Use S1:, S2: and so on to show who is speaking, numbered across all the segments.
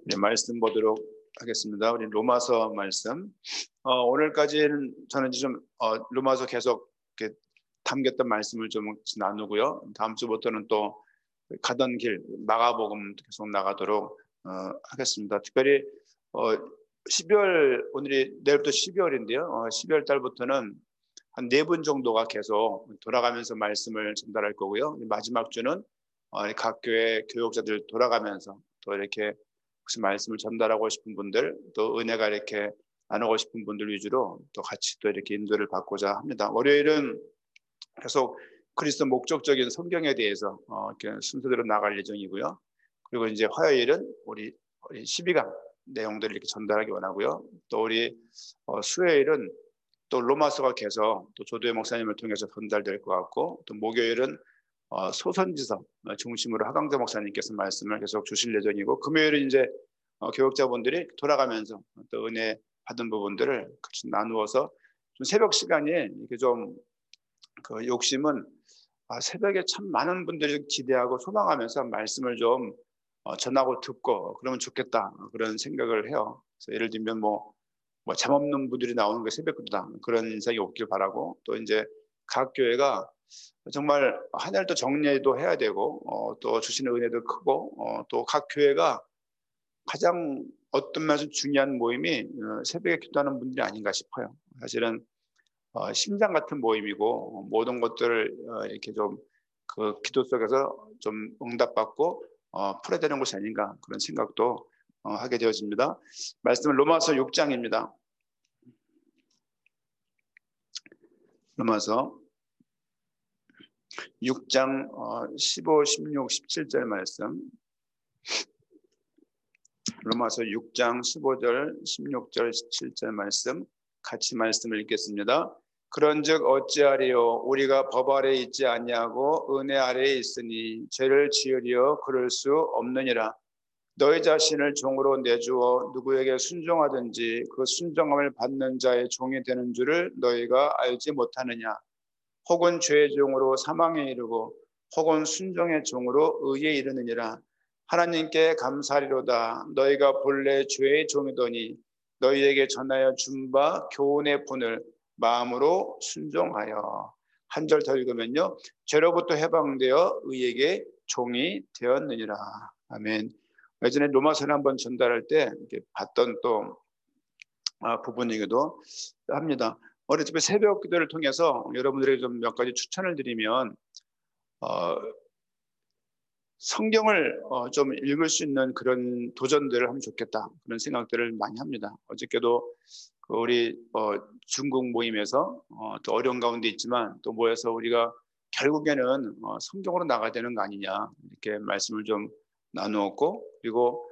S1: 네, 말씀 보도록 하겠습니다. 우리 로마서 말씀. 오늘까지는 저는 좀 로마서 계속 이렇게 담겼던 말씀을 좀 나누고요. 다음 주부터는 또 가던 길 마가복음 계속 나가도록 하겠습니다. 특별히 12월 오늘이 내일부터 12월인데요. 12월 달부터는 한 4분 정도가 계속 돌아가면서 말씀을 전달할 거고요. 마지막 주는 각 교회 교육자들 돌아가면서 또 이렇게 혹시 말씀을 전달하고 싶은 분들, 또 은혜가 이렇게 나누고 싶은 분들 위주로 또 같이 또 이렇게 인도를 받고자 합니다. 월요일은 계속 그리스도 목적적인 성경에 대해서 이렇게 순서대로 나갈 예정이고요. 그리고 이제 화요일은 우리 12강 내용들을 이렇게 전달하기 원하고요. 또 우리 수요일은 또 로마서가 계속 또 조도혜 목사님을 통해서 전달될 것 같고, 또 목요일은 소선지서 중심으로 하강자 목사님께서 말씀을 계속 주실 예정이고, 금요일은 이제 교역자분들이 돌아가면서 또 은혜 받은 부분들을 같이 나누어서 좀 새벽 시간에 이렇게 좀 그 욕심은 새벽에 참 많은 분들이 기대하고 소망하면서 말씀을 좀 전하고 듣고 그러면 좋겠다, 그런 생각을 해요. 그래서 예를 들면 뭐 잠 없는 분들이 나오는 게 새벽기도다, 그런 인상이 없길 바라고, 또 이제 각 교회가 정말 한 해를 또 정리도 해야 되고 또 주시는 은혜도 크고 또 각 교회가 가장 어떤 면에서 중요한 모임이 새벽에 기도하는 분들이 아닌가 싶어요. 사실은 심장 같은 모임이고 모든 것들을 이렇게 좀 그 기도 속에서 좀 응답받고 풀어야 되는 것이 아닌가, 그런 생각도 하게 되어집니다. 말씀은 로마서 6장입니다. 로마서 6장 15, 16, 17절 말씀. 로마서 6장 15절, 16절, 17절 말씀 같이 말씀을 읽겠습니다. 그런즉 어찌하리요? 우리가 법 아래에 있지 아니하고 은혜 아래에 있으니 죄를 지으리어 그럴 수 없느니라. 너희 자신을 종으로 내주어 누구에게 순종하든지 그 순종함을 받는 자의 종이 되는 줄을 너희가 알지 못하느냐? 혹은 죄의 종으로 사망에 이르고 혹은 순종의 종으로 의에 이르느니라. 하나님께 감사하리로다. 너희가 본래 죄의 종이더니 너희에게 전하여 준 바 교훈의 본을 마음으로 순종하여. 한 절 더 읽으면요, 죄로부터 해방되어 의에게 종이 되었느니라. 아멘. 예전에 로마서를 한번 전달할 때 이렇게 봤던 또 부분이기도 합니다. 어릴 때 새벽 기도를 통해서 여러분들에게 좀 몇 가지 추천을 드리면, 성경을 좀 읽을 수 있는 그런 도전들을 하면 좋겠다, 그런 생각들을 많이 합니다. 어저께도 우리 중국 모임에서 또 어려운 가운데 있지만 또 모여서 우리가 결국에는 성경으로 나가야 되는 거 아니냐, 이렇게 말씀을 좀 나누었고, 그리고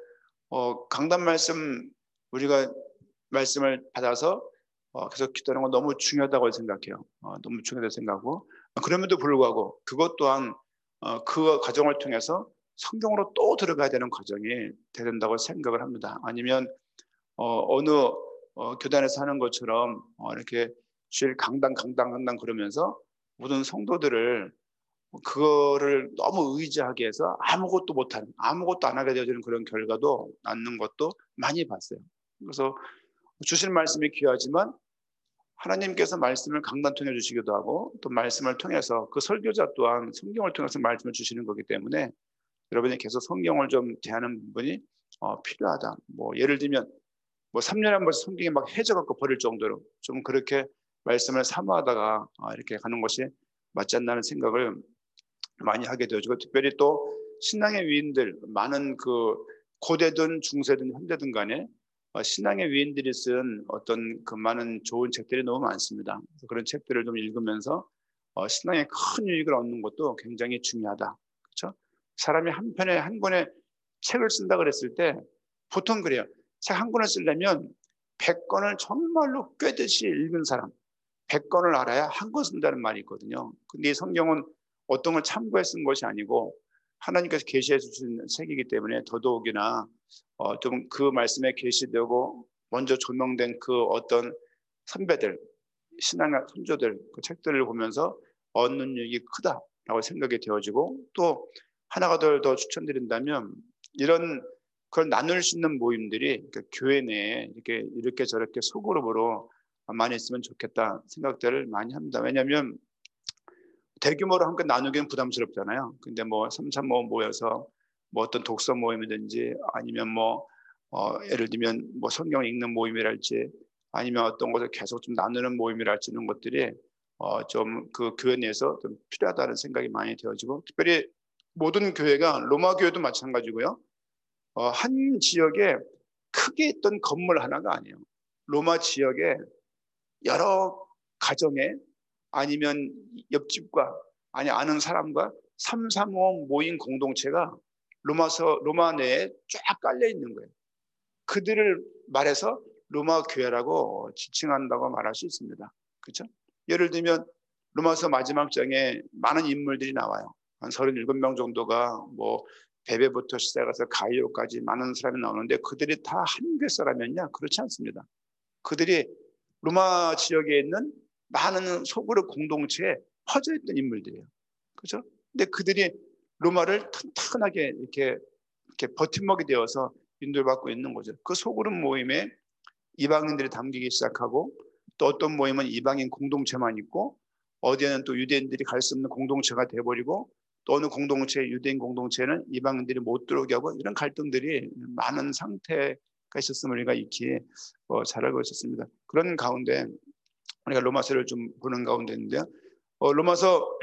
S1: 강단 말씀 우리가 말씀을 받아서 계속 기도하는 건 너무 중요하다고 생각해요. 너무 중요하다고 생각하고, 그럼에도 불구하고 그것 또한 그 과정을 통해서 성경으로 또 들어가야 되는 과정이 돼야 된다고 생각을 합니다. 아니면 어느 교단에서 하는 것처럼 이렇게 주일 강당 그러면서 모든 성도들을 그거를 너무 의지하게 해서 아무것도 못하는, 아무것도 안 하게 되어지는 그런 결과도 낳는 것도 많이 봤어요. 그래서 주신 말씀이 귀하지만 하나님께서 말씀을 강단 통해 주시기도 하고, 또 말씀을 통해서 그 설교자 또한 성경을 통해서 말씀을 주시는 거기 때문에 여러분이 계속 성경을 좀 대하는 부분이 필요하다. 뭐 예를 들면 3년에 한 번씩 성경이 막 해져갖고 버릴 정도로 좀 그렇게 말씀을 사모하다가 이렇게 가는 것이 맞지 않나는 생각을 많이 하게 되어지고, 특별히 또 신앙의 위인들, 많은 그 고대든 중세든 현대든 간에 신앙의 위인들이 쓴 어떤 그 많은 좋은 책들이 너무 많습니다. 그래서 그런 책들을 좀 읽으면서 신앙에 큰 유익을 얻는 것도 굉장히 중요하다. 그렇죠? 사람이 한 편에 한 권의 책을 쓴다 그랬을 때 보통 그래요. 책 한 권을 쓰려면 100권을 정말로 꿰듯이 읽은 사람, 100권을 알아야 한 권 쓴다는 말이 있거든요. 근데 이 성경은 어떤 걸 참고해 쓴 것이 아니고 하나님께서 계시해 주신 책이기 때문에 더더욱이나 좀 그 말씀에 계시되고 먼저 조명된 그 어떤 선배들, 신앙의 선조들 그 책들을 보면서 얻는 유익이 크다라고 생각이 되어지고, 또 하나가 더 추천드린다면 이런 그걸 나눌 수 있는 모임들이 그러니까 교회 내에 이렇게 저렇게 소그룹으로 많이 있으면 좋겠다 생각들을 많이 합니다. 왜냐하면 대규모로 함께 나누기는 부담스럽잖아요. 근데 뭐 삼삼오오 모여서 뭐 어떤 독서 모임이든지 아니면 예를 들면 뭐 성경을 읽는 모임이랄지 아니면 어떤 것을 계속 좀 나누는 모임이랄지 이런 것들이 좀 그 교회 내에서 좀 필요하다는 생각이 많이 되어지고, 특별히 모든 교회가 로마 교회도 마찬가지고요. 한 지역에 크게 있던 건물 하나가 아니에요. 로마 지역에 여러 가정에 아니면 옆집과 아니 아는 사람과 삼삼오오 모인 공동체가 로마 내에 쫙 깔려 있는 거예요. 그들을 말해서 로마 교회라고 지칭한다고 말할 수 있습니다. 그렇죠? 예를 들면 로마서 마지막 장에 많은 인물들이 나와요. 한 37명 정도가 뭐 베베부터 시작해서 가이오까지 많은 사람이 나오는데 그들이 다 한국의 사람이었냐? 그렇지 않습니다. 그들이 로마 지역에 있는 많은 소그룹 공동체에 퍼져 있던 인물들이에요. 그렇죠? 근데 그들이 로마를 튼튼하게 이렇게 버팀목이 되어서 인도받고 있는 거죠. 그 소그룹 모임에 이방인들이 담기기 시작하고, 또 어떤 모임은 이방인 공동체만 있고 어디에는 또 유대인들이 갈 수 없는 공동체가 돼버리고, 또 어느 공동체 유대인 공동체는 이방인들이 못 들어오게 하고, 이런 갈등들이 많은 상태가 있었음을 우리가 익히 잘 알고 있었습니다. 그런 가운데 우리가 로마서를 좀 보는 가운데인데요. 로마서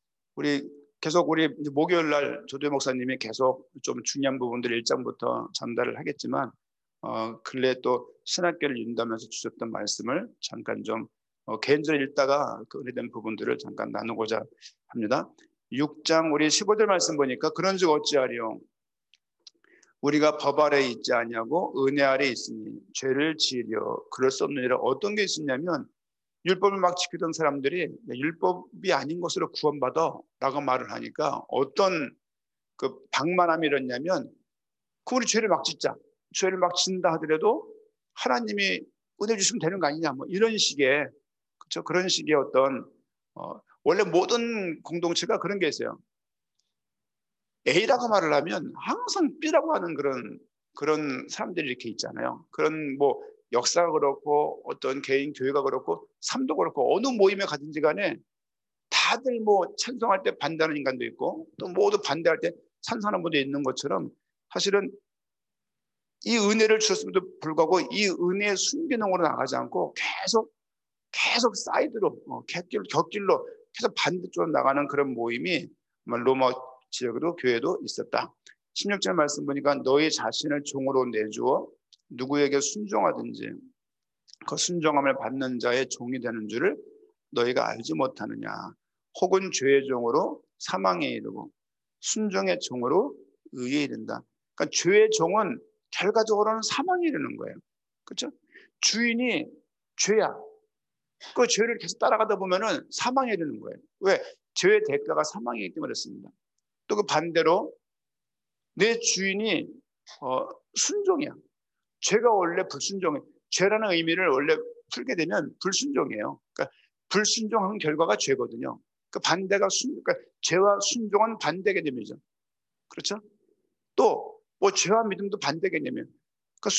S1: 우리 목요일 날 조대 목사님이 계속 좀 중요한 부분들 1장부터 전달을 하겠지만 근래 또 신학교를 인도하면서 주셨던 말씀을 잠깐 좀 개인적으로 읽다가 그 은혜된 부분들을 잠깐 나누고자 합니다. 6장 우리 15절 말씀 보니까 그런즉 어찌하리요 우리가 법 아래 있지 아니하고 은혜 아래 있으니 죄를 지으려 그럴 수 없느니라. 어떤 게 있었냐면 율법을 막 지키던 사람들이 율법이 아닌 것으로 구원받아 라고 말을 하니까 어떤 그 방만함이 일었냐면 우리 죄를 막 짓자, 죄를 막 짓는다 하더라도 하나님이 은혜 주시면 되는 거 아니냐, 뭐 이런 식의, 그렇죠? 그런 식의 어떤 원래 모든 공동체가 그런 게 있어요. A라고 말을 하면 항상 B라고 하는 그런 사람들이 이렇게 있잖아요. 그런 뭐 역사가 그렇고 어떤 개인 교회가 그렇고 삶도 그렇고 어느 모임에 가든지 간에 다들 뭐 찬송할 때 반대하는 인간도 있고 또 모두 반대할 때 찬성하는 분도 있는 것처럼, 사실은 이 은혜를 주셨음에도 불구하고 이 은혜의 순기능으로 나가지 않고 계속 사이드로 곁길로 계속 반대쪽으로 나가는 그런 모임이 로마 지역에도 교회도 있었다. 16절 말씀 보니까 너희 자신을 종으로 내주어 누구에게 순종하든지 그 순종함을 받는 자의 종이 되는 줄을 너희가 알지 못하느냐. 혹은 죄의 종으로 사망에 이르고 순종의 종으로 의에 이른다. 그러니까 죄의 종은 결과적으로는 사망에 이르는 거예요. 그렇죠? 주인이 죄야. 그 죄를 계속 따라가다 보면은 사망에 이르는 거예요. 왜? 죄의 대가가 사망이기 때문에 그렇습니다. 또 그 반대로 내 주인이 순종이야. 죄가 원래 불순종이에요. 죄라는 의미를 원래 풀게 되면 불순종이에요. 그러니까 불순종한 결과가 죄거든요. 그 반대가 그러니까 죄와 순종은 반대 개념이죠. 그렇죠? 또 뭐 죄와 믿음도 반대 개념이에요. 그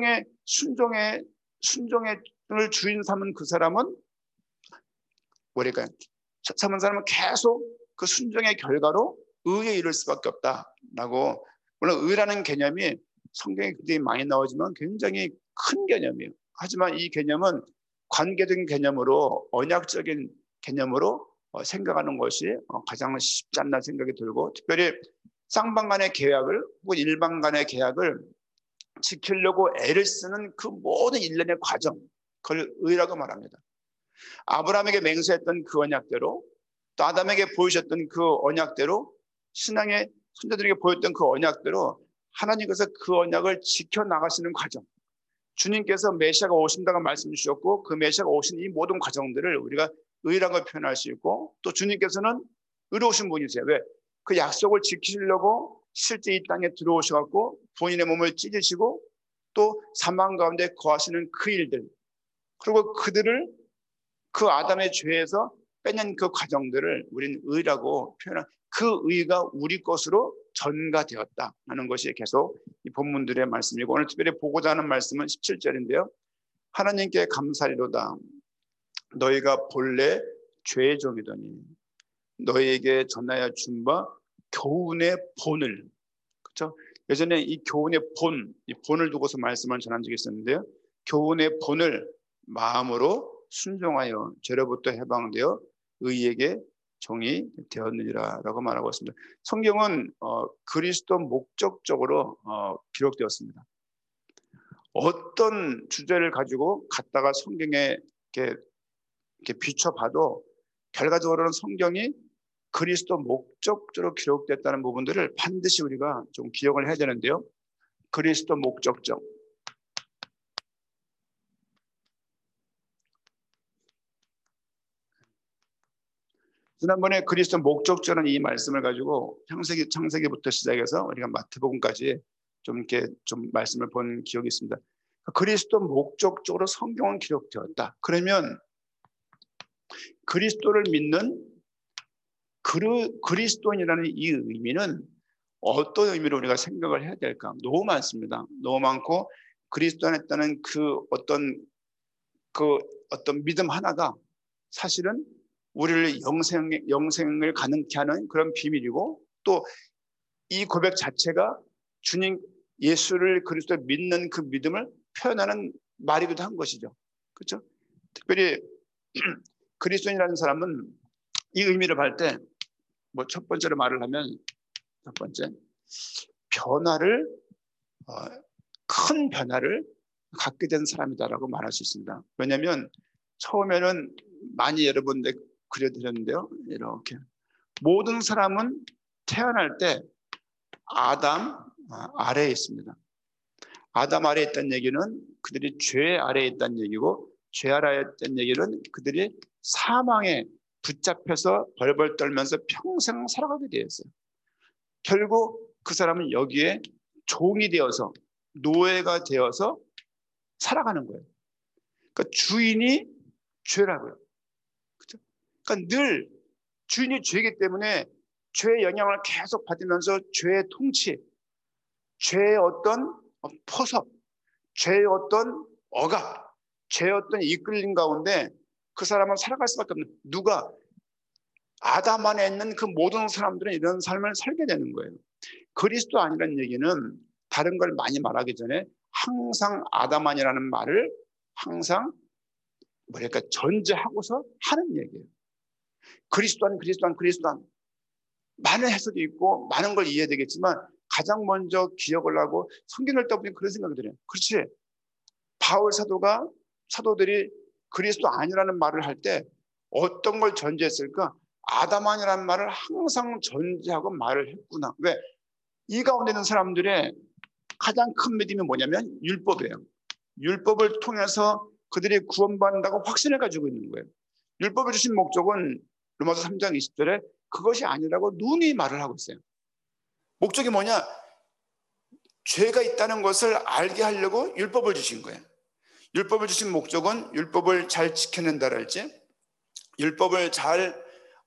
S1: 순종을 주인 삼은 그 사람은 뭐랄까요? 삼은 사람은 계속 그 순종의 결과로 의에 이를 수밖에 없다라고. 물론 의라는 개념이 성경에 굉장히 많이 나오지만 굉장히 큰 개념이에요. 하지만 이 개념은 관계적인 개념으로 언약적인 개념으로 생각하는 것이 가장 쉽지 않나 생각이 들고, 특별히 쌍방 간의 계약을 혹은 일방 간의 계약을 지키려고 애를 쓰는 그 모든 일련의 과정, 그걸 의라고 말합니다. 아브라함에게 맹세했던 그 언약대로, 또 아담에게 보이셨던 그 언약대로, 신앙의 선자들에게 보였던 그 언약대로 하나님께서 그 언약을 지켜나가시는 과정, 주님께서 메시아가 오신다고 말씀 주셨고 그 메시아가 오신 이 모든 과정들을 우리가 의라고 표현할 수 있고, 또 주님께서는 의로우신 분이세요. 왜? 그 약속을 지키시려고 실제 이 땅에 들어오셔서 본인의 몸을 찢으시고 또 사망 가운데 거하시는 그 일들, 그리고 그들을 그 아담의 죄에서 빼낸 그 과정들을 우리는 의라고 표현한, 그 의가 우리 것으로 전가되었다 하는 것이 계속 이 본문들의 말씀이고, 오늘 특별히 보고자 하는 말씀은 17절인데요. 하나님께 감사리로다. 너희가 본래 죄의 종이더니 너희에게 전하여 준 바 교훈의 본을, 그렇죠? 예전에 이 교훈의 본, 이 본을 두고서 말씀을 전한 적이 있었는데요. 교훈의 본을 마음으로 순종하여 죄로부터 해방되어 의에게 종이 되었느니라라고 말하고 있습니다. 성경은 그리스도 목적적으로 기록되었습니다. 어떤 주제를 가지고 갖다가 성경에 이렇게 비춰봐도 결과적으로는 성경이 그리스도 목적적으로 기록됐다는 부분들을 반드시 우리가 좀 기억을 해야 되는데요. 그리스도 목적적. 지난번에 그리스도 목적적인 이 말씀을 가지고 창세기부터 시작해서 우리가 마태복음까지 좀 이렇게 좀 말씀을 본 기억이 있습니다. 그리스도 목적적으로 성경은 기록되었다. 그러면 그리스도를 믿는 그리스도인이라는 이 의미는 어떤 의미로 우리가 생각을 해야 될까? 너무 많습니다. 너무 많고, 그리스도 안에 있다는 그 어떤 믿음 하나가 사실은 우리를 영생을 가능케 하는 그런 비밀이고, 또 이 고백 자체가 주님 예수를 그리스도를 믿는 그 믿음을 표현하는 말이기도 한 것이죠. 그렇죠? 특별히 그리스도인이라는 사람은 이 의미를 할 때 뭐 첫 번째로 말을 하면, 첫 번째 변화를 큰 변화를 갖게 된 사람이다라고 말할 수 있습니다. 왜냐하면 처음에는 많이 여러분들 그려드렸는데요. 이렇게 모든 사람은 태어날 때 아담 아래에 있습니다. 아담 아래에 있다는 얘기는 그들이 죄 아래에 있다는 얘기고, 죄 아래에 있다는 얘기는 그들이 사망에 붙잡혀서 벌벌 떨면서 평생 살아가게 되었어요. 결국 그 사람은 여기에 종이 되어서, 노예가 되어서 살아가는 거예요. 그러니까 주인이 죄라고요. 그렇죠? 그러니까 늘 주인이 죄이기 때문에 죄의 영향을 계속 받으면서 죄의 통치, 죄의 어떤 포섭, 죄의 어떤 억압, 죄의 어떤 이끌림 가운데 그 사람은 살아갈 수밖에 없는, 누가 아담 안에 있는 그 모든 사람들은 이런 삶을 살게 되는 거예요. 그리스도 아니라는 얘기는 다른 걸 많이 말하기 전에 항상 아담 아니라는 말을 항상 뭐랄까 전제하고서 하는 얘기예요. 그리스도 안, 그리스도 안, 그리스도 안. 많은 해석이 있고 많은 걸 이해해야 되겠지만, 가장 먼저 기억을 하고 성경을 읽다 보니 그런 생각이 들어요. 그렇지, 바울 사도들이 그리스도 아니라는 말을 할 때 어떤 걸 전제했을까? 아담 아니라는 말을 항상 전제하고 말을 했구나. 왜? 이 가운데 있는 사람들의 가장 큰 믿음이 뭐냐면 율법이에요. 율법을 통해서 그들이 구원받는다고 확신을 가지고 있는 거예요. 율법을 주신 목적은 로마서 3장 20절에 그것이 아니라고 누누이 말을 하고 있어요. 목적이 뭐냐? 죄가 있다는 것을 알게 하려고 율법을 주신 거예요. 율법을 주신 목적은 율법을 잘 지켜낸다랄지, 율법을 잘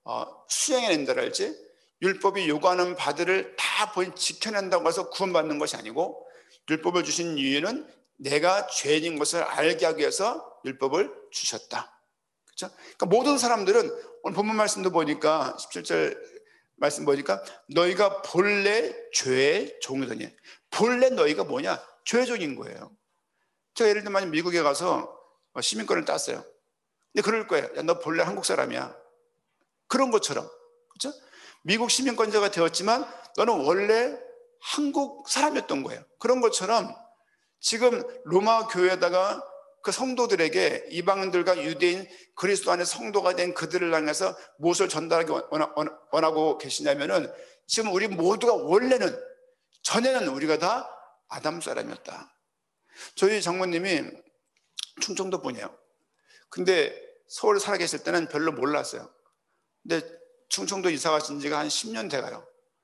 S1: 수행해낸다랄지, 율법이 요구하는 바들을 다 지켜낸다고 해서 구원받는 것이 아니고, 율법을 주신 이유는 내가 죄인인 것을 알게 하기 위해서 율법을 주셨다. 그렇죠? 그러니까 모든 사람들은 오늘 본문 말씀도 보니까 17절 말씀 보니까 너희가 본래 죄의 종이더니, 본래 너희가 뭐냐? 죄의 종인 거예요. 제가 예를 들면 미국에 가서 시민권을 땄어요. 근데 그럴 거예요. 야, 너 본래 한국 사람이야. 그런 것처럼, 그렇죠? 미국 시민권자가 되었지만 너는 원래 한국 사람이었던 거예요. 그런 것처럼 지금 로마 교회에다가 그 성도들에게, 이방인들과 유대인 그리스도 안에 성도가 된 그들을 향해서 무엇을 전달하기 원하고 계시냐면은, 지금 우리 모두가 원래는, 전에는 우리가 다 아담 사람이었다. 저희 장모님이 충청도 분이에요. 근데 서울 살아 계실 때는 별로 몰랐어요. 근데 충청도 이사 가신 지가 한 10년 돼가요.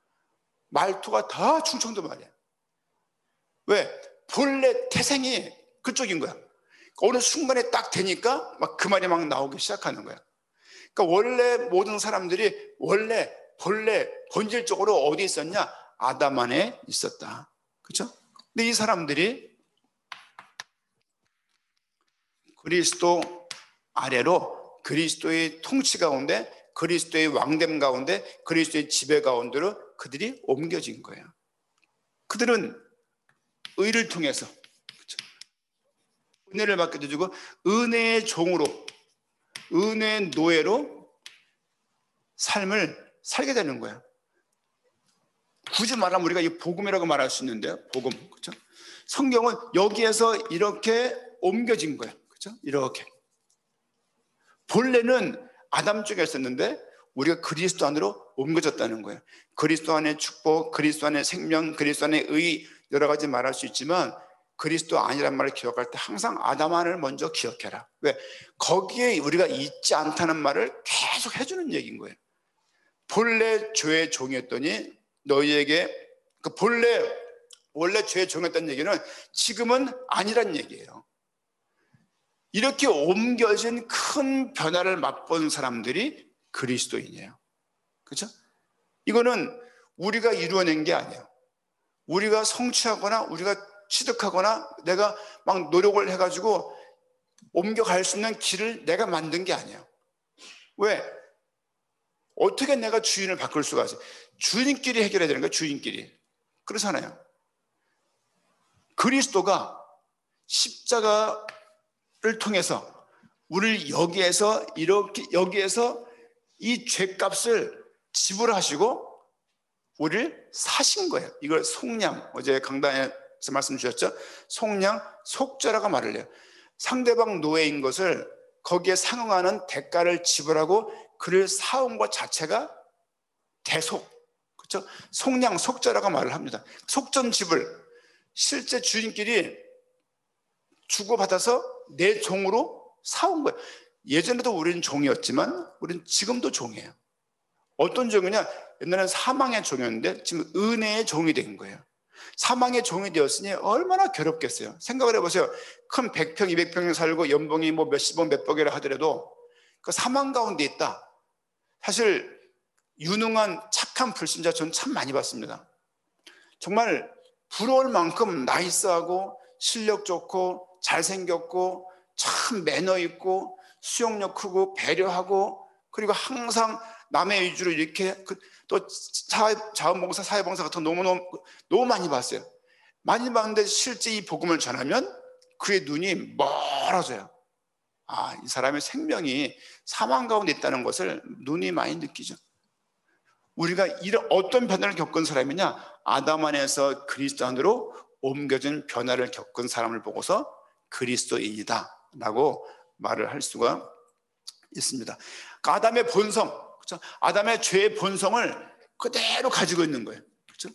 S1: 말투가 다 충청도 말이에요. 왜? 본래 태생이 그쪽인 거야. 어느 순간에 딱 되니까 막 그 말이 막 나오기 시작하는 거야. 그러니까 원래 모든 사람들이 원래 본질적으로 어디 있었냐? 아담 안에 있었다. 그렇죠? 근데 이 사람들이 그리스도 아래로 그리스도의 통치 가운데, 그리스도의 왕됨 가운데, 그리스도의 지배 가운데로 그들이 옮겨진 거예요. 그들은 의를 통해서, 그렇죠? 은혜를 받게 되고 은혜의 종으로, 은혜의 노예로 삶을 살게 되는 거예요. 굳이 말하면 우리가 이 복음이라고 말할 수 있는데요. 복음, 그렇죠? 성경은 여기에서 이렇게 옮겨진 거예요. 그렇죠? 이렇게. 본래는 아담 쪽에 있었는데 우리가 그리스도 안으로 옮겨졌다는 거예요. 그리스도 안의 축복, 그리스도 안의 생명, 그리스도 안의 의, 여러 가지 말할 수 있지만 그리스도 아니란 말을 기억할 때 항상 아담 안을 먼저 기억해라. 왜? 거기에 우리가 있지 않다는 말을 계속 해주는 얘기인 거예요. 본래 죄의 종이었더니 너희에게, 원래 죄의 종이었다는 얘기는 지금은 아니란 얘기예요. 이렇게 옮겨진 큰 변화를 맛본 사람들이 그리스도인이에요. 그렇죠? 이거는 우리가 이루어낸 게 아니에요. 우리가 성취하거나 우리가 취득하거나 내가 막 노력을 해가지고 옮겨갈 수 있는 길을 내가 만든 게 아니에요. 왜? 어떻게 내가 주인을 바꿀 수가 있어요? 주인끼리 해결해야 되는 거예요. 주인끼리. 그렇잖아요. 그리스도가 십자가를 통해서 우리를 여기에서 이 죄값을 지불하시고 우리를 사신 거예요. 이걸 속량, 어제 강단에서 말씀 주셨죠? 속량, 속죄라고 말을 해요. 상대방 노예인 것을 거기에 상응하는 대가를 지불하고 그를 사온 것 자체가 대속, 그렇죠? 속량, 속죄라고 말을 합니다. 속전 지불, 실제 주인끼리 주고받아서 내 종으로 사온 거예요. 예전에도 우리는 종이었지만 우리는 지금도 종이에요. 어떤 종이냐? 옛날에는 사망의 종이었는데 지금 은혜의 종이 된 거예요. 사망의 종이 되었으니 얼마나 괴롭겠어요. 생각을 해보세요. 큰 100평, 200평에 살고 연봉이 뭐 몇십억, 몇백이라 하더라도 그 사망 가운데 있다. 사실 유능한 착한 불신자 저는 참 많이 봤습니다. 정말 부러울 만큼 나이스하고 실력 좋고 잘생겼고 참 매너 있고 수용력 크고 배려하고 그리고 항상 남의 위주로 이렇게 또 자원봉사, 사회봉사 같은 거 너무 많이 봤어요. 많이 봤는데 실제 이 복음을 전하면 그의 눈이 멀어져요. 아, 이 사람의 생명이 사망 가운데 있다는 것을 눈이 많이 느끼죠. 우리가 이런 어떤 변화를 겪은 사람이냐? 아담 안에서 그리스도 안으로 옮겨진 변화를 겪은 사람을 보고서 그리스도인이다 라고 말을 할 수가 있습니다. 아담의 본성, 그렇죠? 아담의 죄의 본성을 그대로 가지고 있는 거예요. 그렇죠?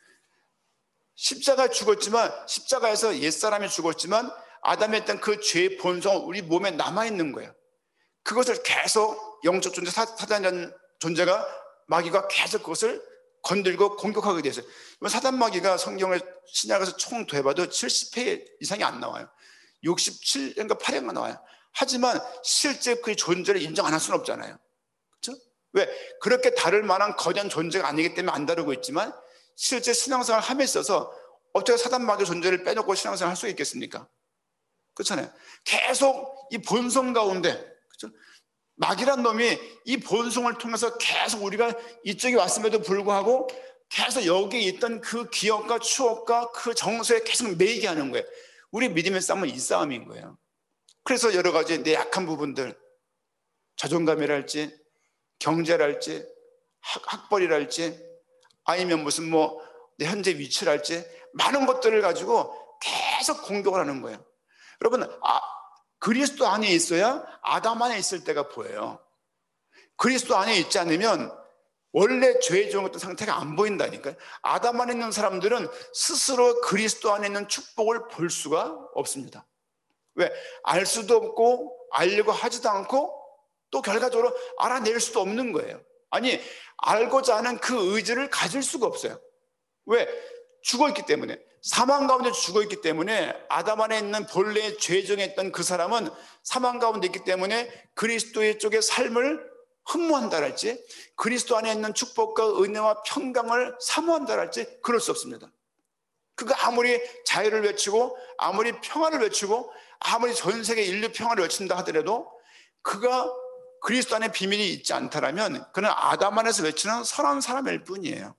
S1: 십자가에 죽었지만, 십자가에서 옛사람이 죽었지만 아담의 했던 그 죄의 본성은 우리 몸에 남아있는 거예요. 그것을 계속 영적 존재, 사단이라는 존재가, 마귀가 계속 그것을 건들고 공격하게 되었어요. 사단 마귀가 성경을 신약에서 총 더해봐도 70회 이상이 안 나와요. 67회인가 8회가 나와요. 하지만 실제 그 존재를 인정 안 할 수는 없잖아요. 그렇죠? 왜? 그렇게 다를 만한 거대한 존재가 아니기 때문에 안 다루고 있지만 실제 신앙생활을 함에 있어서 어떻게 사단 마귀의 존재를 빼놓고 신앙생활을 할 수 있겠습니까? 그렇잖아요. 계속 이 본성 가운데, 그렇죠? 마귀란 놈이 이 본성을 통해서 계속 우리가 이쪽에 왔음에도 불구하고 계속 여기에 있던 그 기억과 추억과 그 정서에 계속 매이게 하는 거예요. 우리 믿음의 싸움은 이 싸움인 거예요. 그래서 여러 가지 내 약한 부분들, 자존감이랄지 경제랄지 학벌이랄지 아니면 무슨 뭐 내 현재 위치랄지 많은 것들을 가지고 계속 공격을 하는 거예요. 여러분, 그리스도 안에 있어야 아담 안에 있을 때가 보여요. 그리스도 안에 있지 않으면 원래 죄의 종이었던 상태가 안 보인다니까요. 아담 안에 있는 사람들은 스스로 그리스도 안에 있는 축복을 볼 수가 없습니다. 왜? 알 수도 없고 알려고 하지도 않고 또 결과적으로 알아낼 수도 없는 거예요. 아니, 알고자 하는 그 의지를 가질 수가 없어요. 왜? 죽어있기 때문에. 사망 가운데 죽어있기 때문에 아담 안에 있는 본래의 죄정에 있던 그 사람은 사망 가운데 있기 때문에 그리스도의 쪽의 삶을 흠모한다랄지, 그리스도 안에 있는 축복과 은혜와 평강을 사모한다랄지 그럴 수 없습니다. 그가 아무리 자유를 외치고 아무리 평화를 외치고 아무리 전 세계 인류 평화를 외친다 하더라도 그가 그리스도 안에 비밀이 있지 않다라면 그는 아담 안에서 외치는 선한 사람일 뿐이에요.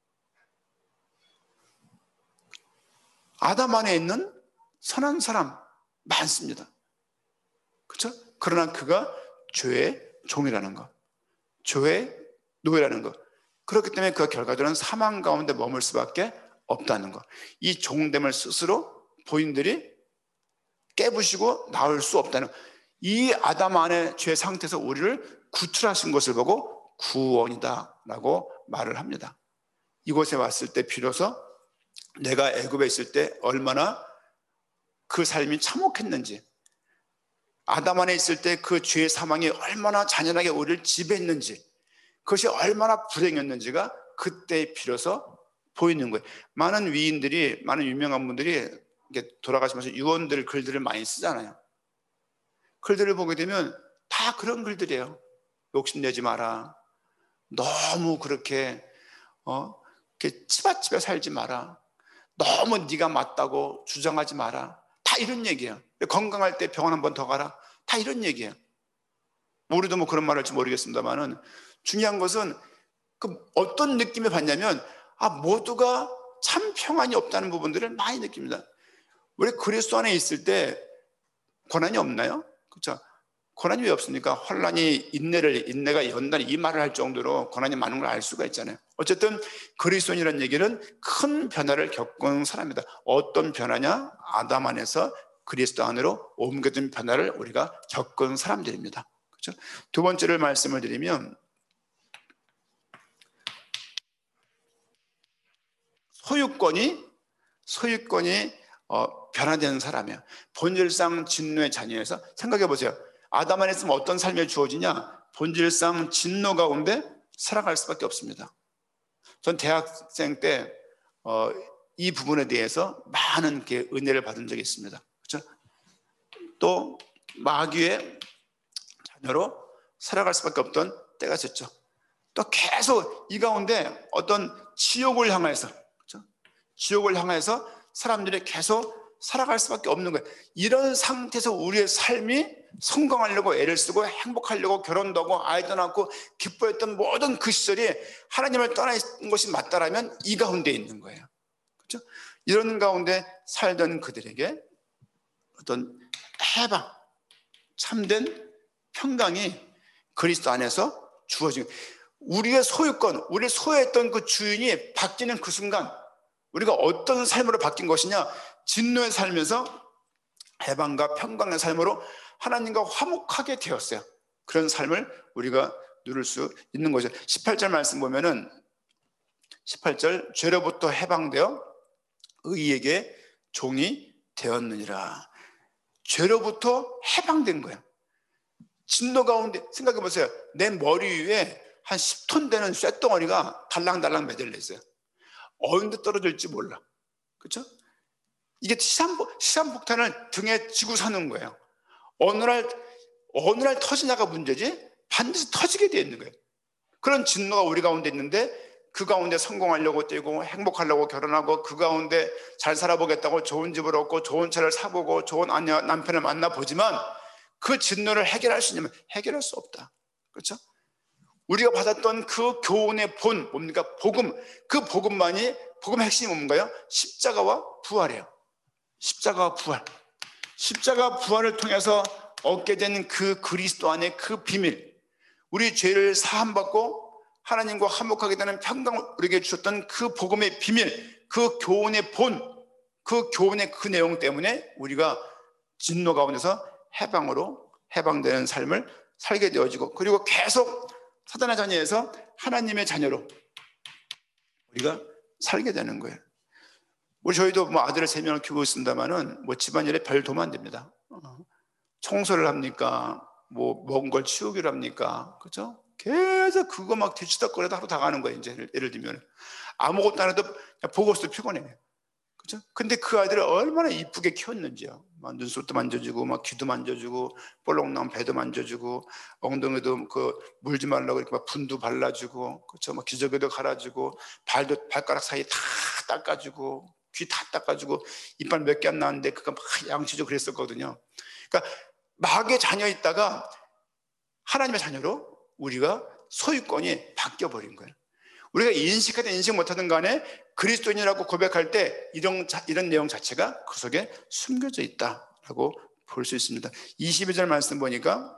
S1: 아담 안에 있는 선한 사람 많습니다. 그렇죠? 그러나 그가 죄의 종이라는 것, 죄의 노예라는 것. 그렇기 때문에 그 결과적으로는 사망 가운데 머물 수밖에 없다는 것. 이 종됨을 스스로 본인들이 깨부시고 나올 수 없다는 것. 이 아담 안의 죄 상태에서 우리를 구출하신 것을 보고 구원이다 라고 말을 합니다. 이곳에 왔을 때 비로소 내가 애굽에 있을 때 얼마나 그 삶이 참혹했는지, 아담 안에 있을 때 그 죄의 사망이 얼마나 잔인하게 우리를 지배했는지, 그것이 얼마나 불행했는지가 그때 비로소 보이는 거예요. 많은 위인들이, 많은 유명한 분들이 돌아가시면서 유언들 글들을 많이 쓰잖아요. 글들을 보게 되면 다 그런 글들이에요. 욕심내지 마라. 너무 그렇게 치받치며 살지 마라. 너무 네가 맞다고 주장하지 마라. 다 이런 얘기예요. 건강할 때 병원 한 번 더 가라. 다 이런 얘기예요. 우리도 뭐 그런 말을 할지 모르겠습니다만은 중요한 것은 그 어떤 느낌을 받냐면 모두가 참 평안이 없다는 부분들을 많이 느낍니다. 우리 그리스도 안에 있을 때 고난이 없나요? 그렇죠? 고난이 왜 없습니까? 혼란이 인내가 연단이 이 말을 할 정도로 고난이 많은 걸 알 수가 있잖아요. 어쨌든 그리스도인이라는 얘기는 큰 변화를 겪은 사람이다. 어떤 변화냐? 아담 안에서 그리스도 안으로 옮겨진 변화를 우리가 겪은 사람들입니다. 그렇죠? 두 번째를 말씀을 드리면 소유권이 변화되는 사람이에요. 본질상 진노의 자녀에서 생각해 보세요. 아담 안에 있으면 어떤 삶이 주어지냐? 본질상 진노 가운데 살아갈 수밖에 없습니다. 전 대학생 때 이 부분에 대해서 많은 은혜를 받은 적이 있습니다. 그렇죠? 또 마귀의 자녀로 살아갈 수밖에 없던 때가 있었죠. 또 계속 이 가운데 어떤 지옥을 향해서, 그렇죠? 지옥을 향해서 사람들이 계속 살아갈 수밖에 없는 거예요. 이런 상태에서 우리의 삶이 성공하려고 애를 쓰고 행복하려고 결혼도 하고 아이도 낳고 기뻐했던 모든 그 시절이 하나님을 떠나 있는 것이 맞다라면 이 가운데 있는 거예요. 그렇죠? 이런 가운데 살던 그들에게 어떤 해방, 참된 평강이 그리스도 안에서 주어진 거예요. 우리의 소유권, 우리를 소유했던 그 주인이 바뀌는 그 순간 우리가 어떤 삶으로 바뀐 것이냐? 진노의 삶에서 해방과 평강의 삶으로 하나님과 화목하게 되었어요. 그런 삶을 우리가 누릴 수 있는 거죠. 18절 말씀 보면은 18절 죄로부터 해방되어 의에게 종이 되었느니라. 죄로부터 해방된 거예요. 진노 가운데 생각해 보세요. 내 머리 위에 한 10톤 되는 쇳덩어리가 달랑달랑 매달려 있어요. 어느 데 떨어질지 몰라. 그렇죠? 이게 시한폭탄을 등에 지고 사는 거예요. 어느 날 터지냐가 문제지 반드시 터지게 되어 있는 거예요. 그런 진노가 우리 가운데 있는데 그 가운데 성공하려고 뛰고 행복하려고 결혼하고 그 가운데 잘 살아보겠다고 좋은 집을 얻고 좋은 차를 사보고 좋은 남편을 만나보지만 그 진노를 해결할 수 있냐면 해결할 수 없다. 그렇죠? 우리가 받았던 그 교훈의 본 뭡니까? 복음. 그 복음의 핵심이 뭔가요? 십자가와 부활이에요. 십자가와 부활. 십자가 부활을 통해서 얻게 된 그 그리스도 안의 그 비밀, 우리 죄를 사함받고 하나님과 화목하게 되는 평강을 우리에게 주셨던 그 복음의 비밀, 그 교훈의 본, 그 교훈의 그 내용 때문에 우리가 진노 가운데서 해방되는 삶을 살게 되어지고, 그리고 계속 사단의 자녀에서 하나님의 자녀로 우리가 살게 되는 거예요. 저희도 아들을 3명을 키우고 있습니다만은 집안일에 별 도움 안 됩니다. 청소를 합니까? 먹은 걸 치우기를 합니까? 그죠? 계속 그거 뒤치다거리다 하루 다 가는 거예요. 이제 예를 들면 아무것도 안 해도 보고 있어도 피곤해요. 그렇죠? 근데 그 아이들을 얼마나 이쁘게 키웠는지요. 막 눈썹도 만져주고, 막 귀도 만져주고, 볼록 나온 배도 만져주고, 엉덩이도 그 물지 말라고 이렇게 막 분도 발라주고, 그렇죠? 막 기저귀도 갈아주고, 발가락 사이 다 닦아주고, 귀 다 닦아주고, 이빨 몇 개 안 나왔는데 그거 막 양치주고 그랬었거든요. 그러니까 마귀의 자녀 있다가 하나님의 자녀로 우리가 소유권이 바뀌어 버린 거예요. 우리가 인식하든 인식 못하든 간에 그리스도인이라고 고백할 때 이런 내용 자체가 그 속에 숨겨져 있다라고 볼 수 있습니다. 22절 말씀 보니까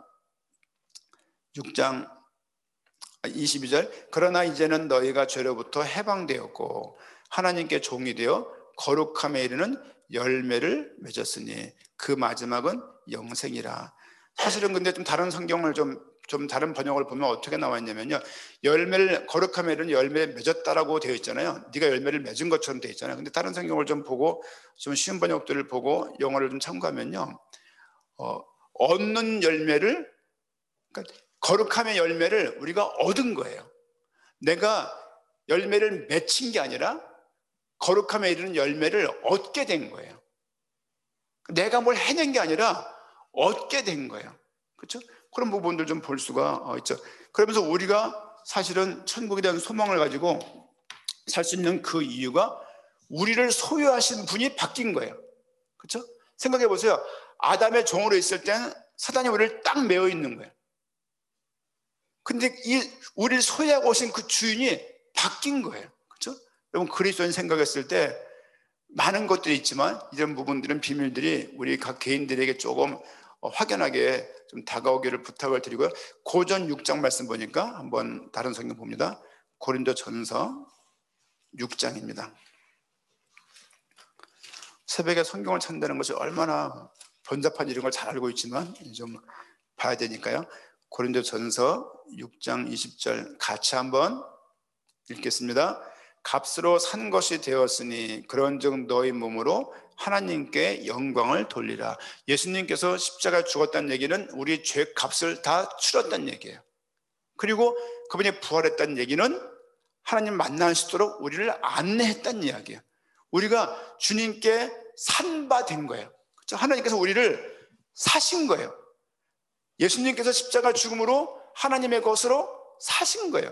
S1: 6장 22절, 그러나 이제는 너희가 죄로부터 해방되었고 하나님께 종이 되어 거룩함에 이르는 열매를 맺었으니 그 마지막은 영생이라. 사실은 근데 좀 다른 성경을 좀 다른 번역을 보면 어떻게 나와 있냐면요, 열매를 거룩함에 이르는 열매를 맺었다라고 되어 있잖아요. 네가 열매를 맺은 것처럼 되어 있잖아요. 근데 다른 성경을 좀 보고 좀 쉬운 번역들을 보고 영어를 좀 참고하면요, 얻는 열매를, 그러니까 거룩함의 열매를 우리가 얻은 거예요. 내가 열매를 맺힌 게 아니라 거룩함에 이르는 열매를 얻게 된 거예요. 내가 뭘 해낸 게 아니라 얻게 된 거예요. 그렇죠? 그런 부분들 좀 볼 수가 있죠. 그러면서 우리가 사실은 천국에 대한 소망을 가지고 살 수 있는 그 이유가 우리를 소유하신 분이 바뀐 거예요. 그렇죠? 생각해 보세요. 아담의 종으로 있을 때는 사단이 우리를 딱 메어 있는 거예요. 근데 우리를 소유하고 오신 그 주인이 바뀐 거예요. 그렇죠? 여러분, 그리스도인 생각했을 때 많은 것들이 있지만 이런 부분들은 비밀들이 우리 각 개인들에게 조금 확연하게 좀 다가오기를 부탁을 드리고요. 고전 6장 말씀 보니까 한번 다른 성경 봅니다. 고린도전서 6장입니다. 새벽에 성경을 찾는다는 것이 얼마나 번잡한 이런 걸 잘 알고 있지만 좀 봐야 되니까요. 고린도전서 6장 20절 같이 한번 읽겠습니다. 값으로 산 것이 되었으니 그런즉 너희 몸으로 하나님께 영광을 돌리라. 예수님께서 십자가에 죽었다는 얘기는 우리 죄 값을 다 치렀다는 얘기예요. 그리고 그분이 부활했다는 얘기는 하나님 만나시도록 우리를 안내했다는 이야기예요. 우리가 주님께 산 바 된 거예요. 그렇죠? 하나님께서 우리를 사신 거예요. 예수님께서 십자가 죽음으로 하나님의 것으로 사신 거예요.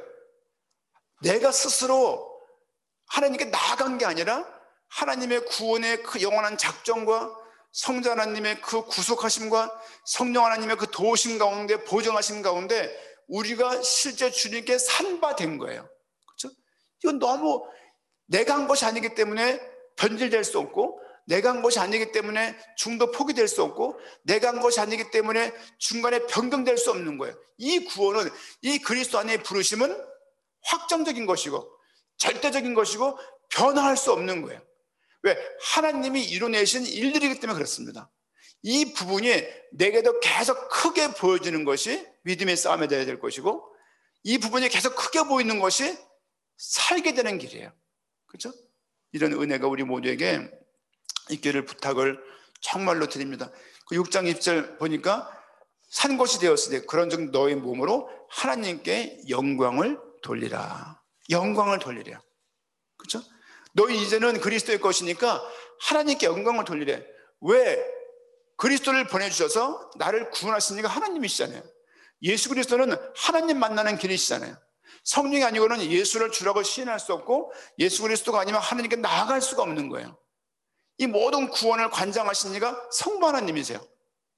S1: 내가 스스로 하나님께 나아간 게 아니라 하나님의 구원의 그 영원한 작정과 성자 하나님의 그 구속하심과 성령 하나님의 그 도우심 가운데, 보정하심 가운데 우리가 실제 주님께 산 바 된 거예요. 그렇죠? 이건 너무 내가 한 것이 아니기 때문에 변질될 수 없고, 내가 한 것이 아니기 때문에 중도 포기될 수 없고, 내가 한 것이 아니기 때문에 중간에 변경될 수 없는 거예요. 이 구원은, 이 그리스도 안의 부르심은 확정적인 것이고 절대적인 것이고 변화할 수 없는 거예요. 왜? 하나님이 이뤄내신 일들이기 때문에 그렇습니다. 이 부분이 내게도 계속 크게 보여지는 것이 믿음의 싸움에 되어야 될 것이고, 이 부분이 계속 크게 보이는 것이 살게 되는 길이에요. 그렇죠? 이런 은혜가 우리 모두에게 있기를 부탁을 정말로 드립니다. 그 6장 20절 보니까 산 것이 되었으니 그런즉 너희 몸으로 하나님께 영광을 돌리라. 영광을 돌리래요. 그렇죠? 너희 이제는 그리스도의 것이니까 하나님께 영광을 돌리래. 왜? 그리스도를 보내주셔서 나를 구원하시니까 하나님이시잖아요. 예수 그리스도는 하나님 만나는 길이시잖아요. 성령이 아니고는 예수를 주라고 시인할 수 없고, 예수 그리스도가 아니면 하나님께 나아갈 수가 없는 거예요. 이 모든 구원을 관장하신 이가 성부 하나님이세요.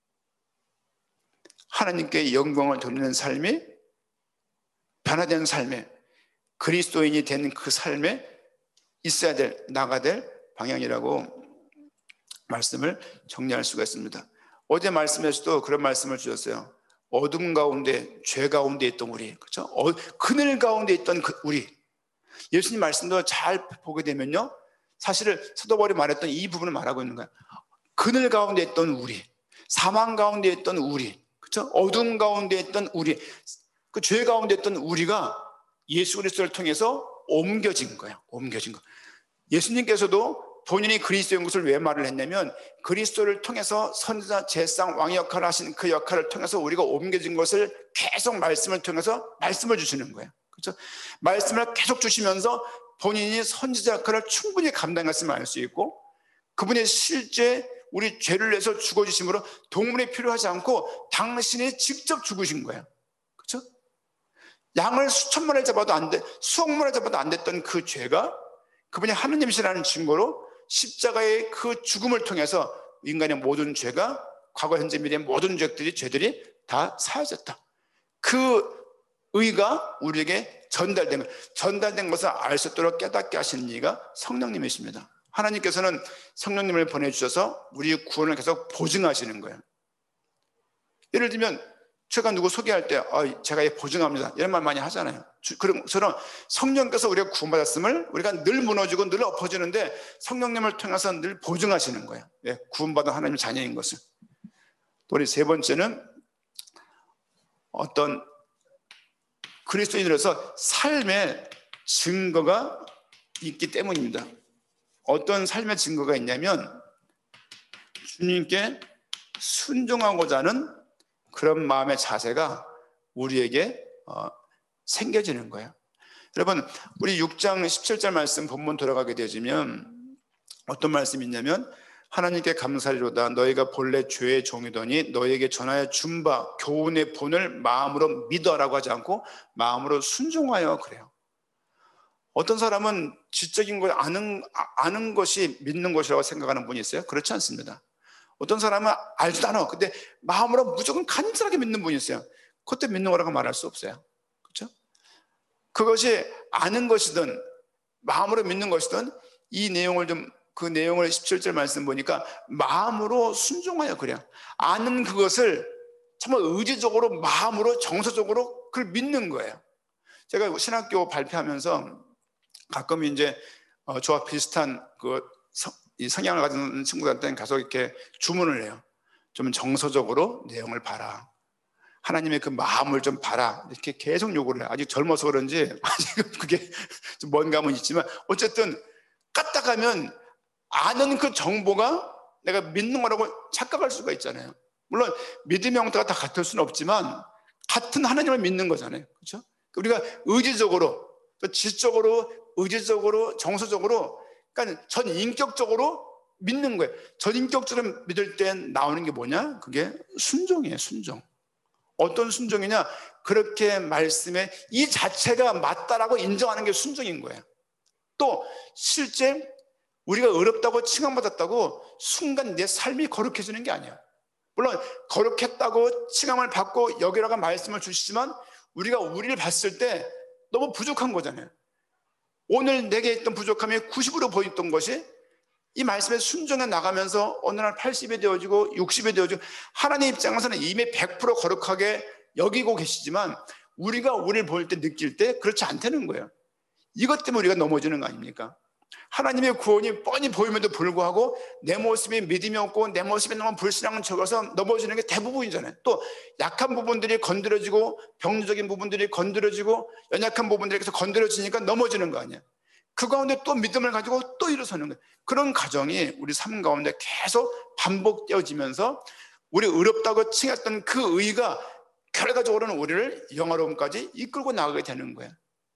S1: 하나님께 영광을 돌리는 삶이, 변화된 삶에, 그리스도인이 된 그 삶에 있어야 될, 나가야 될 방향이라고 말씀을 정리할 수가 있습니다. 어제 말씀에서도 그런 말씀을 주셨어요. 어둠 가운데, 죄 가운데 있던 우리, 그렇죠? 그늘 가운데 있던 우리. 예수님 말씀도 잘 보게 되면요, 사실은 사도 바울이 말했던 이 부분을 말하고 있는 거예요. 그늘 가운데 있던 우리, 사망 가운데 있던 우리, 그렇죠? 어둠 가운데 있던 우리, 그 죄 가운데 있던 우리가 예수 그리스도를 통해서 옮겨진 거예요. 옮겨진 거. 예수님께서도 본인이 그리스도인 것을 왜 말을 했냐면, 그리스도를 통해서 선지자, 제사장, 왕 역할을 하신 그 역할을 통해서 우리가 옮겨진 것을 계속 말씀을 통해서 말씀을 주시는 거예요. 그렇죠? 말씀을 계속 주시면서 본인이 선지자 역할을 충분히 감당했음을 알 수 있고, 그분의 실제 우리 죄를 내서 죽어주심으로 동물이 필요하지 않고 당신이 직접 죽으신 거예요. 그렇죠? 양을 수천 마리를 잡아도 안 돼, 수억 마리를 잡아도 안 됐던 그 죄가 그분이 하느님이시라는 증거로 십자가의 그 죽음을 통해서 인간의 모든 죄가 과거 현재 미래의 모든 죄들이 다 사라졌다. 그 의가 우리에게 전달된 것을 알 수 있도록 깨닫게 하시는 이가 성령님이십니다. 하나님께서는 성령님을 보내주셔서 우리의 구원을 계속 보증하시는 거예요. 예를 들면 제가 누구 소개할 때 제가 보증합니다 이런 말 많이 하잖아요. 그런 것처럼 성령께서 우리가 구원받았음을 우리가 늘 무너지고 늘 엎어지는데 성령님을 통해서 늘 보증하시는 거예요. 구원받은 하나님의 자녀인 것을. 또 우리 세 번째는 어떤 그리스도인으로서 삶의 증거가 있기 때문입니다. 어떤 삶의 증거가 있냐면 주님께 순종하고자 하는 그런 마음의 자세가 우리에게 생겨지는 거예요. 여러분, 우리 6장 17절 말씀 본문 돌아가게 되어지면 어떤 말씀이 있냐면 하나님께 감사리로다 너희가 본래 죄의 종이더니 너희에게 전하여 준 바 교훈의 본을 마음으로 믿어라고 하지 않고 마음으로 순종하여 그래요. 어떤 사람은 지적인 걸 아는 것이 믿는 것이라고 생각하는 분이 있어요. 그렇지 않습니다. 어떤 사람은 알지도 않아. 근데 마음으로 무조건 간절하게 믿는 분이 있어요. 그것도 믿는 거라고 말할 수 없어요. 그렇죠? 그것이 아는 것이든 마음으로 믿는 것이든 이 내용을 그 내용을 17절 말씀 보니까 마음으로 순종하여 그래요. 아는 그것을 정말 의지적으로 마음으로 정서적으로 그걸 믿는 거예요. 제가 신학교 발표하면서 가끔 이제 저와 비슷한 이 성향을 가진 친구들한테는 계속 이렇게 주문을 해요. 좀 정서적으로 내용을 봐라. 하나님의 그 마음을 좀 봐라. 이렇게 계속 요구를 해요. 아직 젊어서 그런지 아직은 그게 좀 뭔 감은 있지만 어쨌든 까딱하면 아는 그 정보가 내가 믿는 거라고 착각할 수가 있잖아요. 물론 믿음의 형태가 다 같을 수는 없지만 같은 하나님을 믿는 거잖아요. 그렇죠? 우리가 의지적으로 또 지적으로 의지적으로 정서적으로 그러니까 전인격적으로 믿는 거예요. 전인격적으로 믿을 때 나오는 게 뭐냐? 그게 순종이에요. 순종. 어떤 순종이냐? 그렇게 말씀에 이 자체가 맞다라고 인정하는 게 순종인 거예요. 또 실제 우리가 어렵다고 칭함받았다고 순간 내 삶이 거룩해지는 게 아니야. 물론 거룩했다고 칭함을 받고 여기라가 말씀을 주시지만 우리가 우리를 봤을 때 너무 부족한 거잖아요. 오늘 내게 있던 부족함이 90으로 보였던 것이 이 말씀에 순종해 나가면서 어느 날 80이 되어지고 60이 되어지고 하나님 입장에서는 이미 100% 거룩하게 여기고 계시지만 우리가 우리를 볼 때 느낄 때 그렇지 않다는 거예요. 이것 때문에 우리가 넘어지는 거 아닙니까? 하나님의 구원이 뻔히 보임에도 불구하고 내 모습이 믿음이 없고 내 모습이 너무 불신앙은 적어서 넘어지는 게 대부분이잖아요. 또 약한 부분들이 건드려지고 병리적인 부분들이 건드려지고 연약한 부분들이 계속 건드려지니까 넘어지는 거 아니야. 그 가운데 또 믿음을 가지고 또 일어서는 거예요. 그런 과정이 우리 삶 가운데 계속 반복되어지면서 우리 어렵다고 칭했던 그 의가 결과적으로는 우리를 영화로움까지 이끌고 나가게 되는 거예요.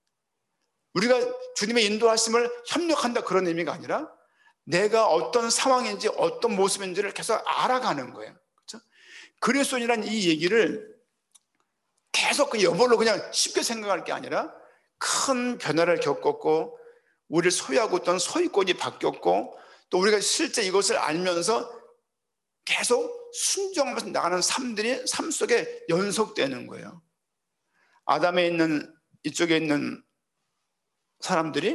S1: 우리가 주님의 인도하심을 협력한다 그런 의미가 아니라 내가 어떤 상황인지 어떤 모습인지를 계속 알아가는 거예요. 그렇죠? 그리스도인이라는 이 얘기를 계속 그 여벌로 그냥 쉽게 생각할 게 아니라 큰 변화를 겪었고 우리를 소유하고 있던 소유권이 바뀌었고 또 우리가 실제 이것을 알면서 계속 순종하면서 나가는 삶들이 삶 속에 연속되는 거예요. 아담에 있는 이쪽에 있는 사람들이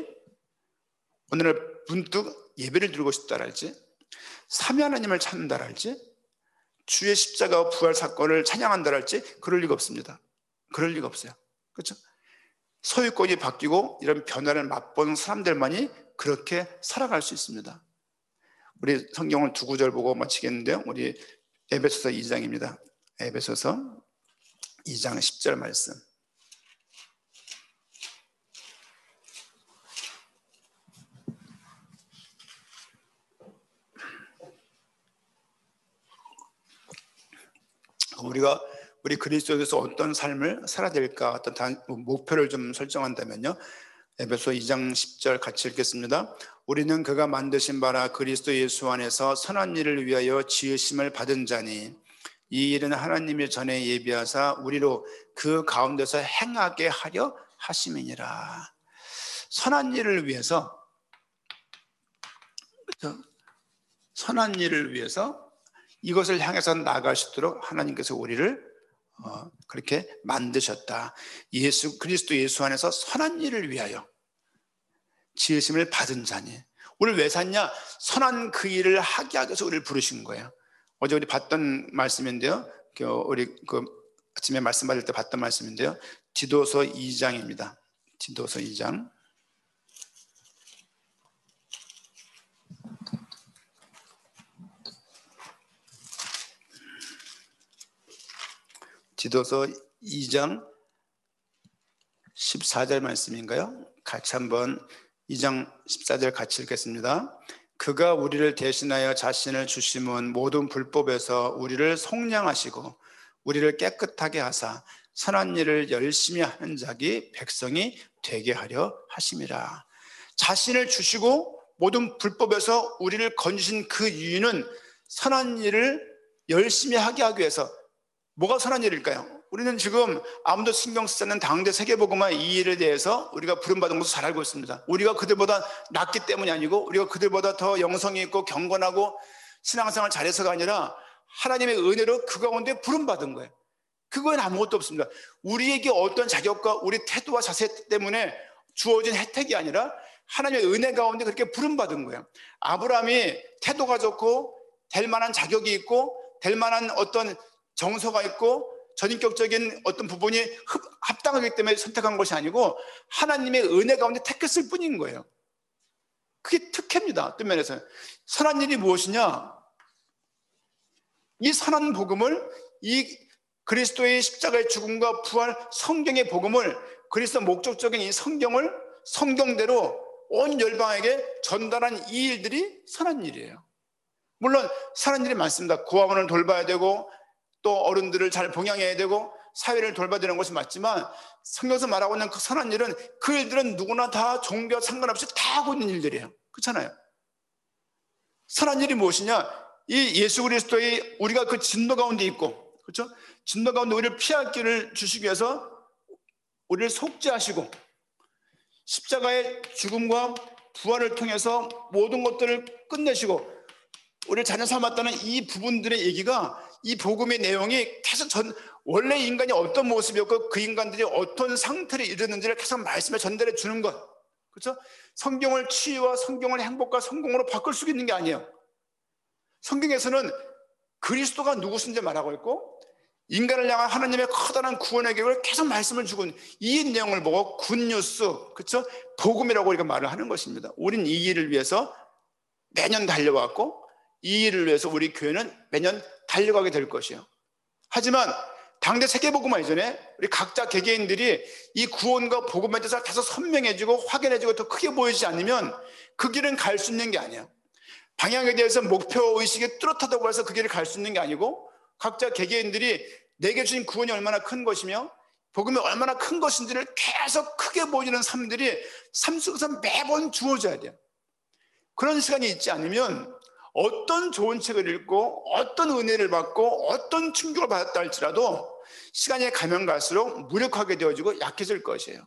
S1: 오늘 문득 예배를 드리고 싶다랄지 삼위 하나님을 찾는다랄지 주의 십자가와 부활 사건을 찬양한다랄지 그럴 리가 없습니다. 그럴 리가 없어요. 그렇죠? 소유권이 바뀌고 이런 변화를 맛본 사람들만이 그렇게 살아갈 수 있습니다. 우리 성경을 두 구절 보고 마치겠는데요. 우리 에베소서 2장입니다. 에베소서 2장 10절 말씀. 우리 그리스도에서 어떤 삶을 살아야 될까 어떤 목표를 좀 설정한다면요. 에베소 2장 10절 같이 읽겠습니다. 우리는 그가 만드신 바라 그리스도 예수 안에서 선한 일을 위하여 지으심을 받은 자니 이 일은 하나님이 전에 예비하사 우리로 그 가운데서 행하게 하려 하심이니라. 선한 일을 위해서, 선한 일을 위해서 이것을 향해서 나아갈 수 있도록 하나님께서 우리를 그렇게 만드셨다. 그리스도 예수 안에서 선한 일을 위하여 지으심을 받은 자니. 우리를 왜 샀냐? 선한 그 일을 하게 하기 위해서 우리를 부르신 거예요. 어제 우리 봤던 말씀인데요, 우리 아침에 말씀 받을 때 봤던 말씀인데요, 디도서 2장입니다. 디도서 2장. 디도서 2장 14절 말씀인가요? 같이 한번 2장 14절 같이 읽겠습니다. 그가 우리를 대신하여 자신을 주심은 모든 불법에서 우리를 속량하시고 우리를 깨끗하게 하사 선한 일을 열심히 하는 자기 백성이 되게 하려 하심이라. 자신을 주시고 모든 불법에서 우리를 건지신 그 이유는 선한 일을 열심히 하게 하기 위해서. 뭐가 선한 일일까요? 우리는 지금 아무도 신경 쓰지 않는 당대 세계복음화 이 일에 대해서 우리가 부름받은 것을 잘 알고 있습니다. 우리가 그들보다 낫기 때문이 아니고 우리가 그들보다 더 영성이 있고 경건하고 신앙생활 잘해서가 아니라 하나님의 은혜로 그 가운데 부름받은 거예요. 그건 아무것도 없습니다. 우리에게 어떤 자격과 우리 태도와 자세 때문에 주어진 혜택이 아니라 하나님의 은혜 가운데 그렇게 부름받은 거예요. 아브라함이 태도가 좋고 될 만한 자격이 있고 될 만한 어떤 정서가 있고 전인격적인 어떤 부분이 합당하기 때문에 선택한 것이 아니고 하나님의 은혜 가운데 택했을 뿐인 거예요. 그게 특혜입니다. 어떤 면에서. 선한 일이 무엇이냐? 이 선한 복음을, 이 그리스도의 십자가의 죽음과 부활, 성경의 복음을, 그리스도 목적적인 이 성경을 성경대로 온 열방에게 전달한 이 일들이 선한 일이에요. 물론 선한 일이 많습니다. 고아원을 돌봐야 되고 또 어른들을 잘 봉양해야 되고 사회를 돌봐야 되는 것이 맞지만, 성경에서 말하고 있는 그 선한 일은, 그 일들은 누구나 다 종교와 상관없이 다 하고 있는 일들이에요. 그렇잖아요. 선한 일이 무엇이냐? 이 예수 그리스도의 우리가 그 진노 가운데 있고, 그렇죠? 진노 가운데 우리를 피할 길을 주시기 위해서 우리를 속죄하시고 십자가의 죽음과 부활을 통해서 모든 것들을 끝내시고 우리를 자녀 삼았다는 이 부분들의 얘기가, 이 복음의 내용이 계속 원래 인간이 어떤 모습이었고 그 인간들이 어떤 상태를 이르는지를 계속 말씀에 전달해 주는 것. 그렇죠? 성경을 치유와 성경을 행복과 성공으로 바꿀 수 있는 게 아니에요. 성경에서는 그리스도가 누구신지 말하고 있고 인간을 향한 하나님의 커다란 구원의 계획을 계속 말씀을 주고 있는 이 내용을 보고 굿뉴스, 그렇죠? 복음이라고 우리가 말을 하는 것입니다. 우린 이 일을 위해서 매년 달려왔고 이 일을 위해서 우리 교회는 매년 달려가게 될 것이에요. 하지만 당대 세계복음화 이전에 우리 각자 개개인들이 이 구원과 복음에 대해서 계속 선명해지고 확연해지고 더 크게 보이지 않으면 그 길은 갈 수 있는 게 아니에요. 방향에 대해서 목표의식이 뚜렷하다고 해서 그 길을 갈 수 있는 게 아니고, 각자 개개인들이 내게 주신 구원이 얼마나 큰 것이며 복음이 얼마나 큰 것인지를 계속 크게 보이는 삶들이 삶 속에서 매번 주어져야 돼요. 그런 시간이 있지 않으면 어떤 좋은 책을 읽고 어떤 은혜를 받고 어떤 충격을 받았다 할지라도 시간이 가면 갈수록 무력하게 되어지고 약해질 것이에요.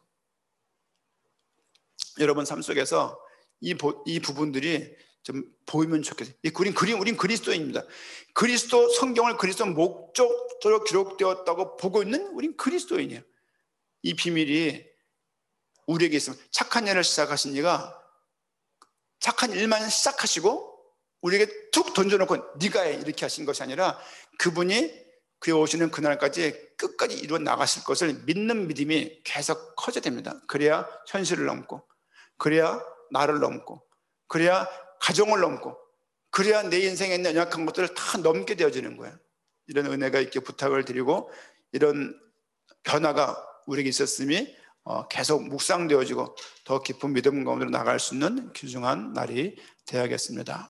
S1: 여러분 삶 속에서 이 부분들이 좀 보이면 좋겠어요. 우린 그리스도인입니다. 그리스도, 성경을 그리스도 목적으로 기록되었다고 보고 있는 우린 그리스도인이에요. 이 비밀이 우리에게 있으면, 착한 일을 시작하신 이가 착한 일만 시작하시고 우리에게 툭 던져놓고 네가 해 이렇게 하신 것이 아니라, 그분이 그에 오시는 그날까지 끝까지 이루어 나가실 것을 믿는 믿음이 계속 커져야 됩니다. 그래야 현실을 넘고, 그래야 나를 넘고, 그래야 가정을 넘고, 그래야 내 인생에 있는 연약한 것들을 다 넘게 되어지는 거예요. 이런 은혜가 있게 부탁을 드리고, 이런 변화가 우리에게 있었음이 계속 묵상되어지고 더 깊은 믿음 가운데로 나갈 수 있는 귀중한 날이 되어야겠습니다.